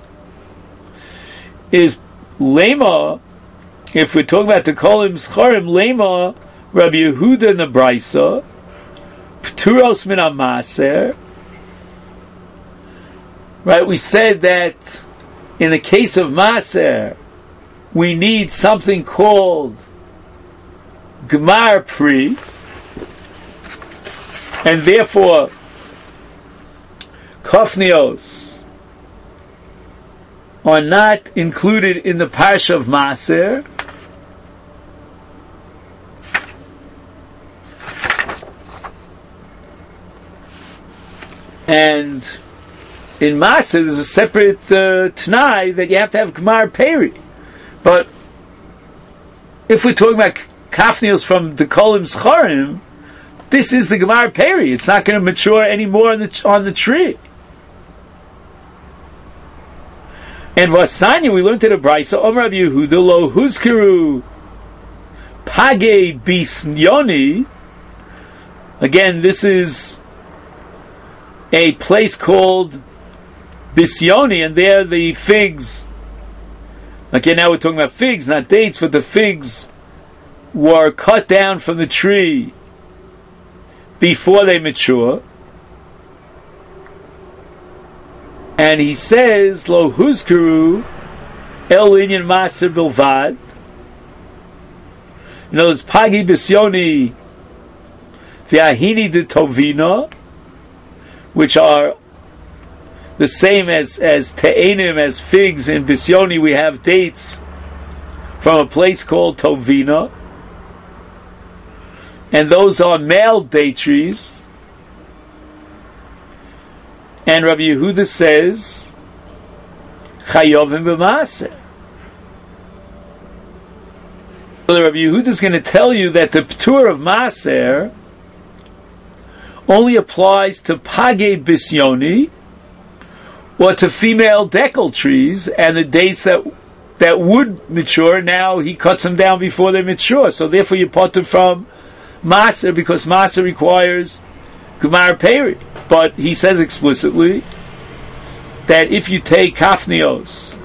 Is lema, if we're talking about the kolim scharim, lema Rabbi Yehuda in the brayso, pturos min hamaser. Right, we said that in the case of Maser, we need something called Gemar Pri, and therefore Kafnios are not included in the Parsha of Maser. And in Maser, there's a separate uh, Tanai that you have to have Gemar Peri. But if we're talking about Kafnios from the Kolim Scharim, this is the Gemar Peri. It's not going to mature anymore on the on the tree. And Vasanya, we learned in the Brayso, Om Rabbi Yehuda lo huzkeru page bisnyoni. Again, this is a place called Bisyoni, and there the figs Okay, now we're talking about figs, not dates, but the figs were cut down from the tree before they mature. And he says, Lo huzkaru el inyan maser bilvad. In other words, pagi bisyoni v'ahini de tovina, which are the same as as te'enim, as figs. In bisyoni we have dates from a place called Tovina, and those are male date trees. And Rabbi Yehuda says chayovim b'maser. So Rabbi Yehuda is going to tell you that the p'tur of maser only applies to page bisyoni, or to female decal trees, and the dates that that would mature, now he cuts them down before they mature. So therefore you put them from maser, because maser requires gemar peri. But he says explicitly that if you take kafnios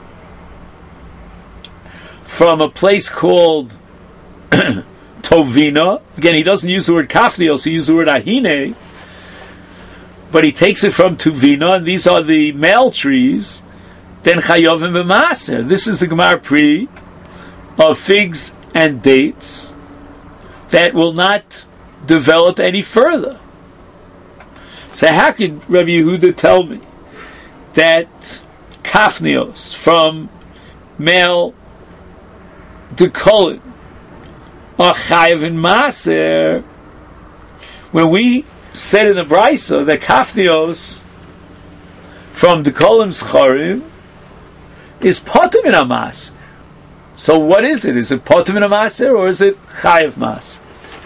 from a place called Tovina, again he doesn't use the word kafnios, he uses the word ahine, but he takes it from Tuvina, and these are the male trees, then chayovim b'maser. This is the gemar pri of figs and dates that will not develop any further. So how could Rabbi Yehuda tell me that kafnios from male dekolin are chayav in maser, when we said in the Brisa that kafnios from dekolim scharim is potem in amas? So what is it? Is it potem in amaser, or is it chayav mas?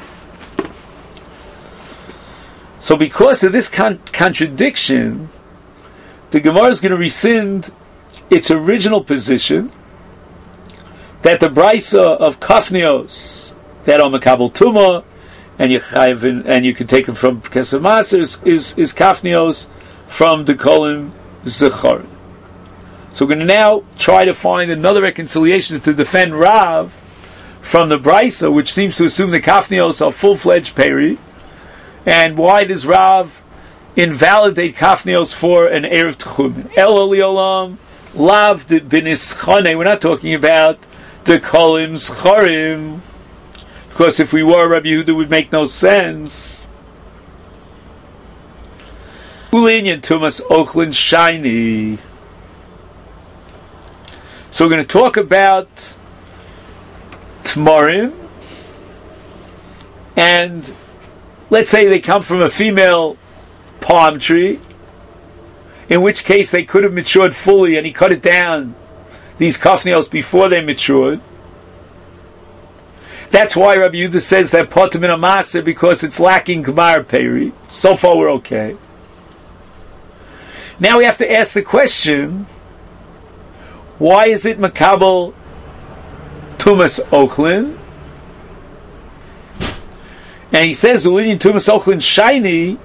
So because of this con- contradiction, the Gemara is going to rescind its original position that the Brisa of kafnios that are makabel tuma, and you chayav, and you can take them from kesef maser, is, is is kafnios from dekolim zechar. So we're going to now try to find another reconciliation to defend Rav from the Brisa, which seems to assume the kafnios are full-fledged peri. And why does Rav invalidate kafnios for an erev tchumen? El oliolam lav de binischane. We're not talking about dekolim zcharim, because if we were, Rabbi Yehuda, it would make no sense. Ulinyan tumas ochlin shiny. So we're going to talk about tmarim, and let's say they come from a female palm tree, in which case they could have matured fully, and he cut it down, these kafnios, before they matured. That's why Rabbi Yehuda says that potem in a maser, because it's lacking gemar peri. So far we're okay. Now we have to ask the question, why is it makabel tumas ochlin? And he says, Ulinian tumas ochlin shiny,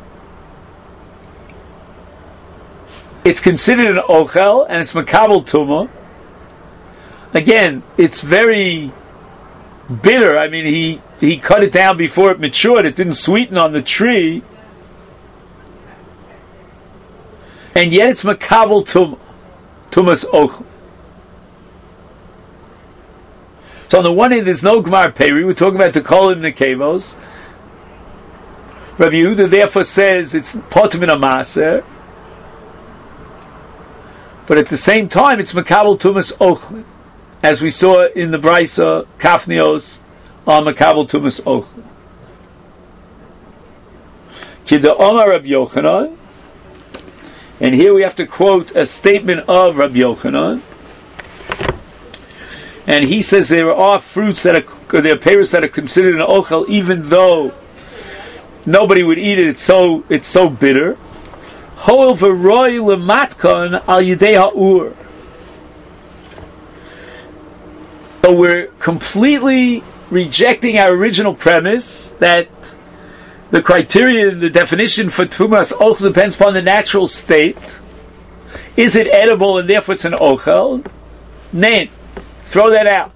it's considered an ochel, and it's makabel tuma. Again, it's very bitter. I mean, he, he cut it down before it matured. It didn't sweeten on the tree. And yet it's makabel tuma, tumas ochlin. So on the one hand, there's no gemar peri. We're talking about the kolim nekevos. Rabbi Yehuda therefore says it's potem in a maser, but at the same time it's makabel tumas ochlin, as we saw in the Brisa, kafnios are makabel tumas ochlin. Kida Omar Rabbi Yochanan, and here we have to quote a statement of Rabbi Yochanan. And he says there are fruits that are, there are pears that are considered an ochel, even though nobody would eat it. It's so it's so bitter. Hoel v'roi lematkan al yidei ha'ur. So we're completely rejecting our original premise that the criterion, the definition for tumas ochel depends upon the natural state. Is it edible and therefore it's an ochel? Nein. throw that out.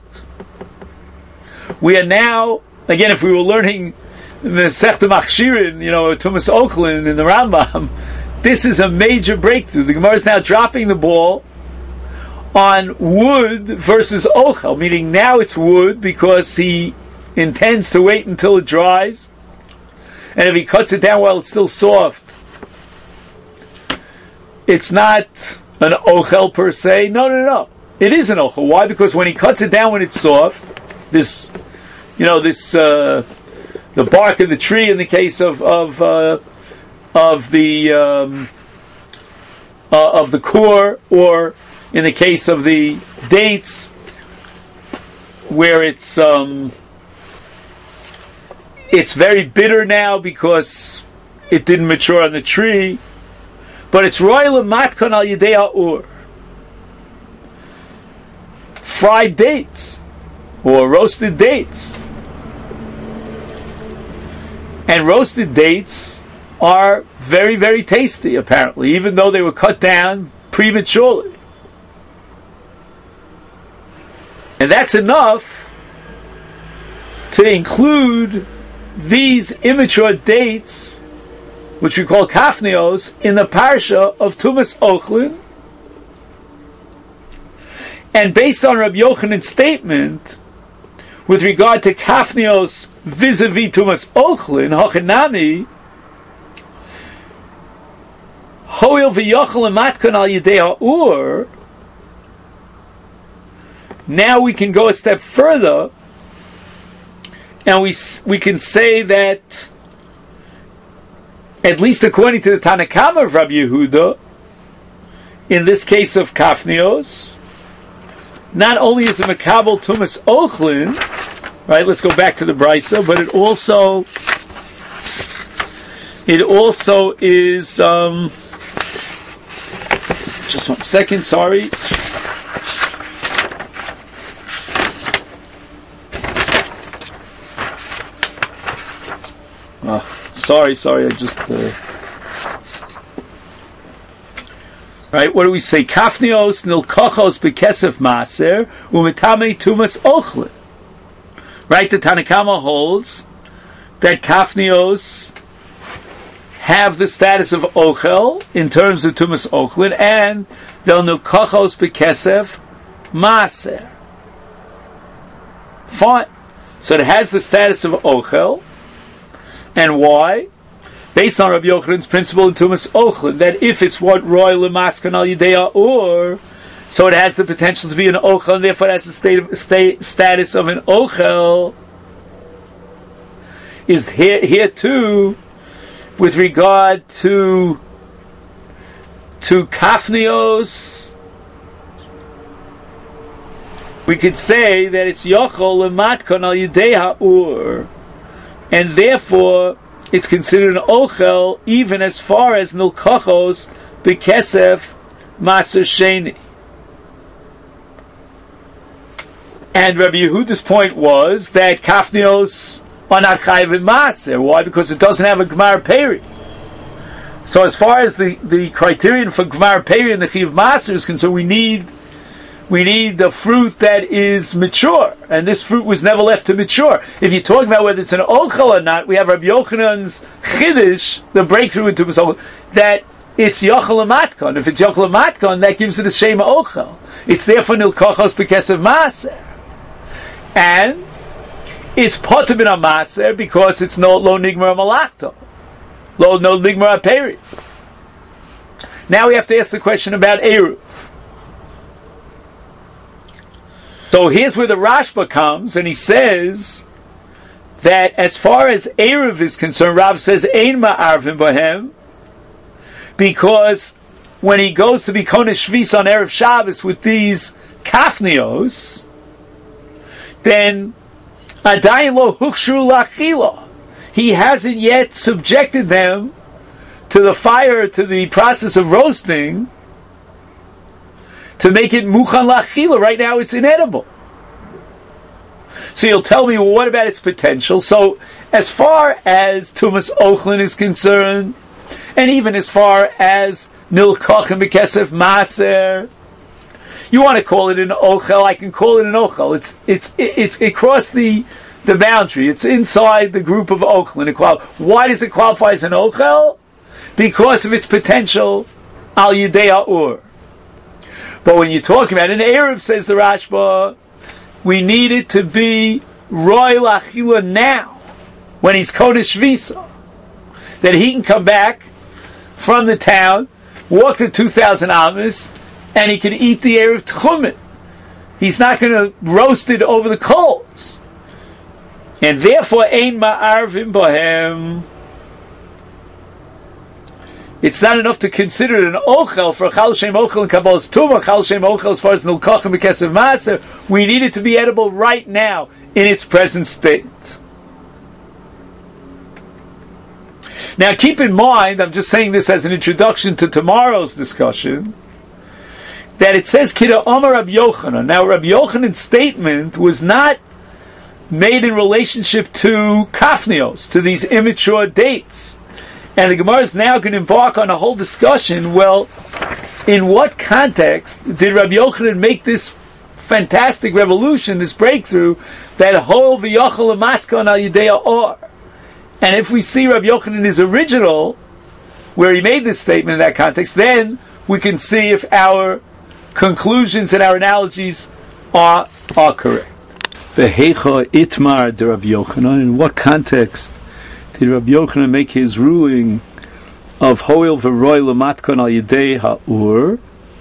We are now, again, if we were learning the Sechta Machshirin, you know, Tumas Ochlin in the Rambam, this is a major breakthrough. The Gemara is now dropping the ball on wood versus ochel, meaning now it's wood because he intends to wait until it dries, and if he cuts it down while it's still soft, it's not an ochel per se. No, no, no. It is an ochel. Why? Because when he cuts it down when it's soft, this, you know, this uh, the bark of the tree in the case of of uh, of the um, uh, of the core, or in the case of the dates, where it's um, it's very bitter now because it didn't mature on the tree, but it's royal matkon al yidei ha'ur, fried dates or roasted dates, and roasted dates are very, very tasty, apparently, even though they were cut down prematurely. And that's enough to include these immature dates, which we call kafnios, in the parsha of Tumas Ochlin. And based on Rabbi Yochanan's statement with regard to kafnios vis-a-vis Tumas Ochlin, hochenami, hoil v'yochel ematkan al yidei ha'ur, now we can go a step further, and we we can say that, at least according to the Tanakama of Rabbi Yehuda, in this case of kafnios, not only is it Makabel Tumas Ochlin, right? Let's go back to the Brisa, but it also it also is. Um, just one second, sorry. Oh, sorry, sorry, I just... Uh... Right, what do we say? Kafnios nilkochos bekesef maser umetame tumas ochlin. Right, the Tanakama holds that kafnios have the status of ochel in terms of tumas ochlin, and they'll nilkochos bekesef maser. Fine. So it has the status of ochel. And why? Based on Rabbi Yochanan's principle in Tumas Ochlin, that if it's what royal lemaskan al yidei ha'ur, so it has the potential to be an ochel, and therefore it has the state of, state, status of an ochel, is here, here too, with regard to to kafnios, we could say that it's yochel lematkan al yidei ha'ur, and therefore it's considered an ochel even as far as nilkochos bekesef maser sheni. And Rabbi Yehuda's point was that kafnios are not chayiv in maser. Why? Because it doesn't have a gemar peri. So as far as the, the criterion for gemar peri and the chayiv maser is concerned, we need We need the fruit that is mature, and this fruit was never left to mature. If you're talking about whether it's an ochel or not, we have Rabbi Yochanan's chiddush, the breakthrough into Tumas, that it's yochel matkon. If it's yochel matkon, that gives it a shema ochel. It's therefore nilkochos bekesef maser, and it's potem in a maser because it's no lo nigmar malakto, lo no nigmar aperi. Now we have to ask the question about eruv. So here's where the Rashba comes, and he says that as far as Eruv is concerned, Rav says, Ein ma'arvim bohem, because when he goes to be Konesh Shvis on Erev Shabbos with these kafnios, then Adayin lo hukshu lachila, he hasn't yet subjected them to the fire, to the process of roasting, to make it muchan lachila. Right now it's inedible. So you'll tell me, well, what about its potential? So as far as Tumas Ochlin is concerned, and even as far as nilkochim bekesef maser, You want to call it an ochel, I can call it an ochel. It's it's it's it crossed the the boundary. It's inside the group of ochel. And it qual- Why does it qualify as an ochel? Because of its potential al yidei ur. But when you're talking about an Erev, says the Rashba, we need it to be royal achila now, when he's kodesh visa, that he can come back from the town, walk the two thousand amas, and he can eat the Erev tchumen. He's not going to roast it over the coals. And therefore, ein ma'arvim bohem. It's not enough to consider it an ochel for chal shem ochel and kabbalas tumah, chal shem ochel as far as nilkachim b'kesev maaser. We need it to be edible right now in its present state. Now keep in mind, I'm just saying this as an introduction to tomorrow's discussion, that it says Kida Omer Rabbi Yochanan. Now Rabbi Yochanan's statement was not made in relationship to kafnios, to these immature dates. And the Gemara is now going to embark on a whole discussion. Well, in what context did Rabbi Yochanan make this fantastic revolution, this breakthrough, that whole v'yochel amaskon al yidei or? And if we see Rabbi Yochanan in his original, where he made this statement in that context, then we can see if our conclusions and our analogies are are correct. Vehecha itmar de Rabbi Yochanan. In what context did Rabbi Yochanan make his ruling of hoil v'roy l'matkon al yidei ha'ur?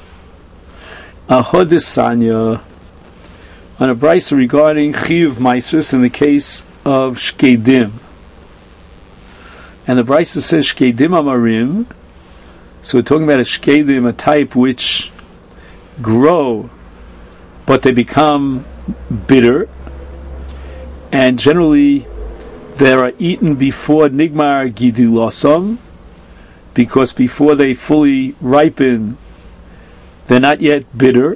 Ahodisanya, on a brisa regarding chiyuv meisus in the case of shkedim. And the brisa says shkedim amarim. So we're talking about a shkedim, a type which grow, but they become bitter, and generally they are eaten before nigmar gidulosam, because before they fully ripen, they're not yet bitter.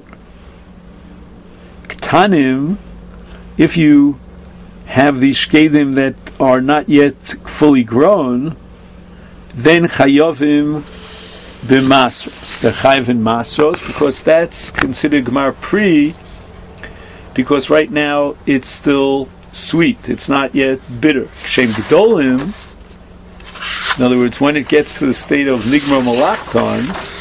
Ktanim, if you have these shkedim that are not yet fully grown, then chayovim b'masros. They're chayav in masros, because that's considered gemar pri, because right now it's still sweet, it's not yet bitter. Shem gedolim, in other words, when it gets to the state of nigmar malachton,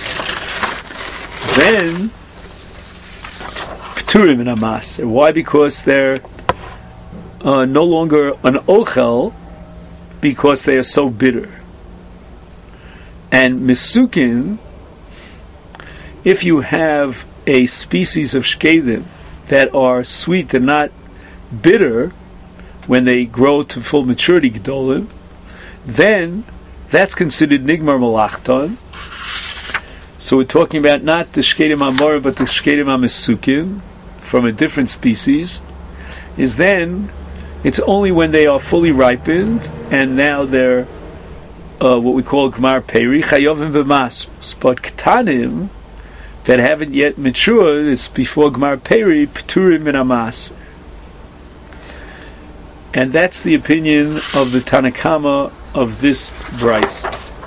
then p'turim in amas. Why? Because they're uh, no longer an ochel, because they are so bitter. And misukin, if you have a species of shkedim that are sweet and not bitter, when they grow to full maturity gedolim, then that's considered nigmar malachton. So we're talking about not the shkedim amor, but the shkedim amisukin from a different species. Is then it's only when they are fully ripened and now they're uh, what we call gmar peri chayovim v'masros. But ktanim that haven't yet matured, it's before gmar peri p'turim min amas. And that's the opinion of the Tanakama of this brisa.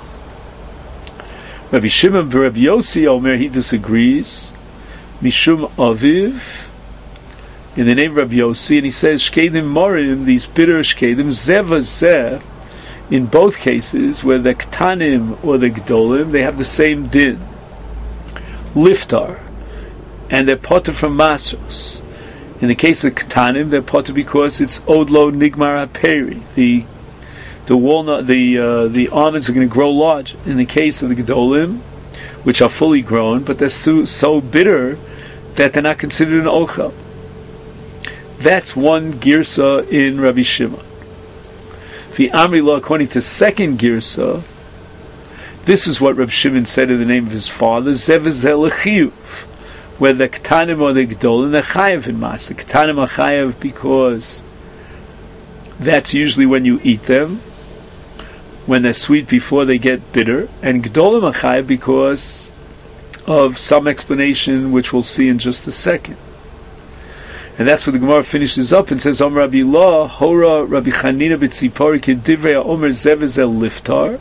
Rabbi Shimon Rabbi Yossi Omer, he disagrees. Mishum Aviv, in the name of Rabbi Yossi, and he says shkedim morim, these bitter shkedim zeva zeh, in both cases, where the ktanim or the gdolim, they have the same din, liftar, and they're potter from masros. In the case of ktanim, they're potter because it's odlo nigmar haperi. The the walnut, the uh, the almonds are going to grow large. In the case of the gedolim, which are fully grown, but they're so, so bitter that they're not considered an ochel. That's one girsa in Rabbi Shimon. The Amri Lo, according to second girsa, this is what Rabbi Shimon said in the name of his father: Zevezel Chiyuv, where the ktanim or the gedolim, they're chayav in mas. The ktanim are chayav because that's usually when you eat them, when they're sweet before they get bitter, and gedolim are chayav because of some explanation which we'll see in just a second. And that's what the Gemara finishes up and says, Om Rabbi Lo, Hora Rabbi Chanina b'tzipori kedivrei Omer zevezel liftar,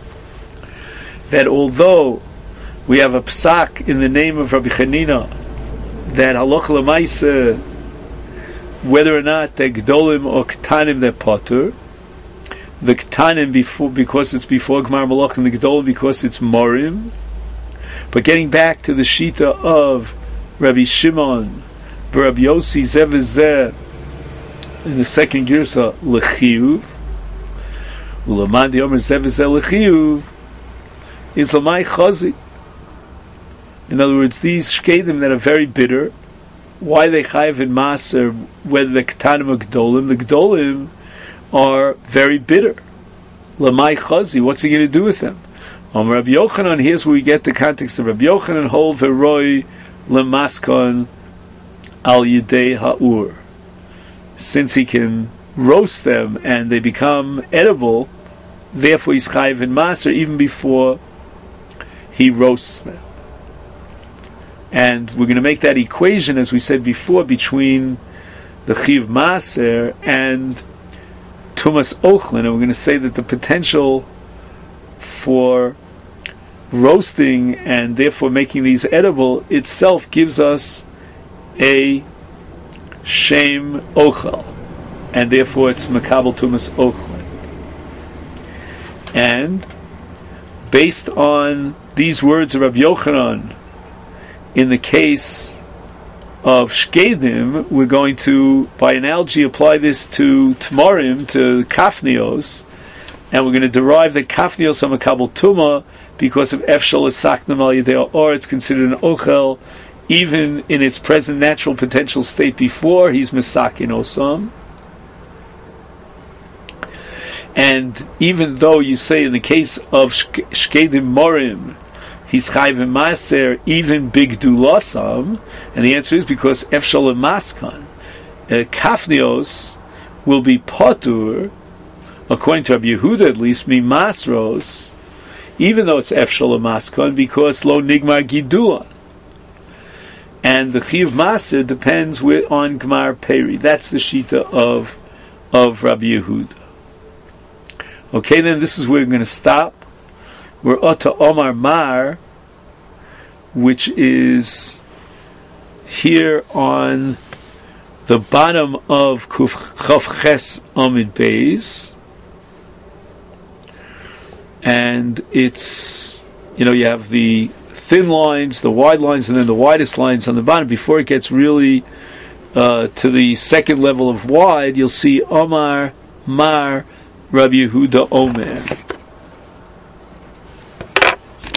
that although we have a psak in the name of Rabbi Chanina that halacha l'maisa, whether or not they're gdolim or ktanim, they're potter. The ktanim before, because it's before Gmar Malachim, the gdolim because it's morim. But getting back to the shita of Rabbi Shimon, Rabbi Yossi Zevizeh, in the second girsa l'chiyuv, u'lamad yomer Zevizeh l'chiyuv, is l'may chazi. In other words, these shkedim that are very bitter, why they chayiv in maser, whether the ketanim or gdolim, the gdolim are very bitter. L'may chazi, what's he going to do with them? Um, Rabbi Yochanan, here's where we get the context of Rabbi Yochanan, hol v'roi l'maskon al yidei ha'ur. Since he can roast them and they become edible, therefore he's chayiv in maser even before he roasts them. And we're going to make that equation, as we said before, between the chiv maser and tumas ochlin, and we're going to say that the potential for roasting and therefore making these edible itself gives us a shem ochel, and therefore it's makabel tumas ochlin. And based on these words of Rabbi Yochanan, in the case of shkedim, we're going to, by analogy, apply this to tmarim, to kafnios, and we're going to derive that kafnios are makabel tuma because of efshal esaknam al yedei, or it's considered an ochel even in its present natural potential state before he's misakin osam. And even though you say in the case of shkedim morim, he's chayv maser even big dulasam, and the answer is because efshal maskan, uh, kafnios will be potur, according to Rabbi Yehuda at least, mi masros, even though it's efshal maskan, because lo nigmar gidula, and the chiv maser depends with, on gmar peri. That's the shita of of Rabbi Yehuda. Okay, then this is where we're going to stop. We're Ota Omar Mar, which is here on the bottom of Kuf Chav Ches Amid Beis, and it's, you know, you have the thin lines, the wide lines, and then the widest lines on the bottom. Before it gets really uh, to the second level of wide, you'll see Omar Mar Rabbi Yehuda Omer.